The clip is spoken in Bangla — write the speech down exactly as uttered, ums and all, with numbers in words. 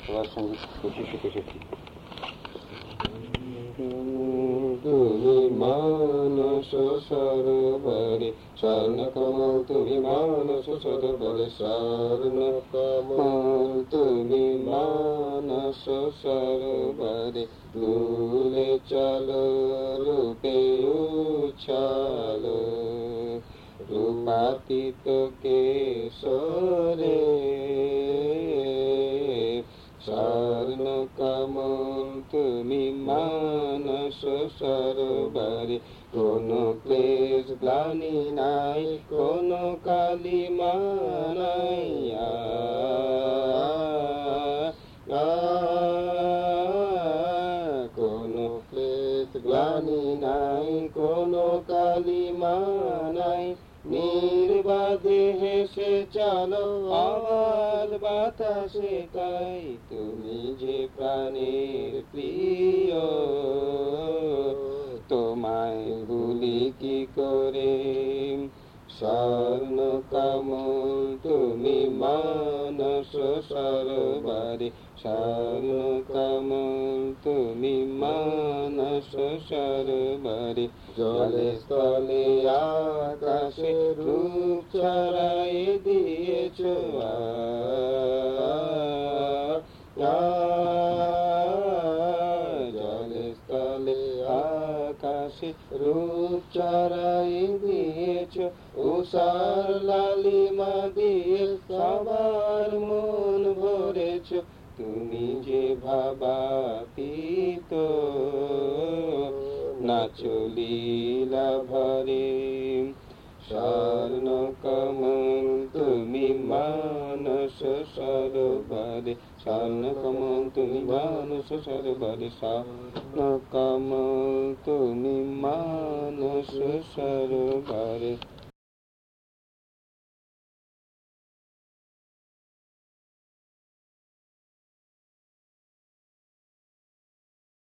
সবার সঙ্গে খুশি শিখে এসেছি। তুমি মানস সরোবরে স্বর্ণ কমল, তুমি মানস সরোবরে স্বর্ণ কমল, তুমি মানস সরোবরে দুলে চলো রূপে উচ্ছল, রূপাতীত কেশরে স্বর্ণ কমল, তুমি মানস সরোবরে কোনো ক্লেশ গ্লানি নাই, কোনো কালিমা নাই, কোনো ক্লেশ গ্লানি নাই, কোনো কালিমা নাই, নির্বাধে হেসে চলো আওয়াজ বাতাসে তাই, তুমি যে প্রাণের প্রিয়, তোমায় ভুলি কি করে। স্বর্ণ কমল, তুমি মানস সরোবরে স্বর্ণ কমল, তুমি মানস সরোবরে জলে স্থলে আকাশে রূপ ছড়াই দিয়েছ, জলে স্থলে আকাশে রূপ ছড়াই দিয়েছ, উষার লালিমা দিয়ে সবার মন ভরেছ, তুমি যে ভাবাতীত নাচো লীলা ভরে। স্বর্ণ কমল, তুমি মানস সরোবরে স্বর্ণ কমল, তুমি মানস সরোবরে স্বর্ণ কমল, তুমি মানস সরোবরে।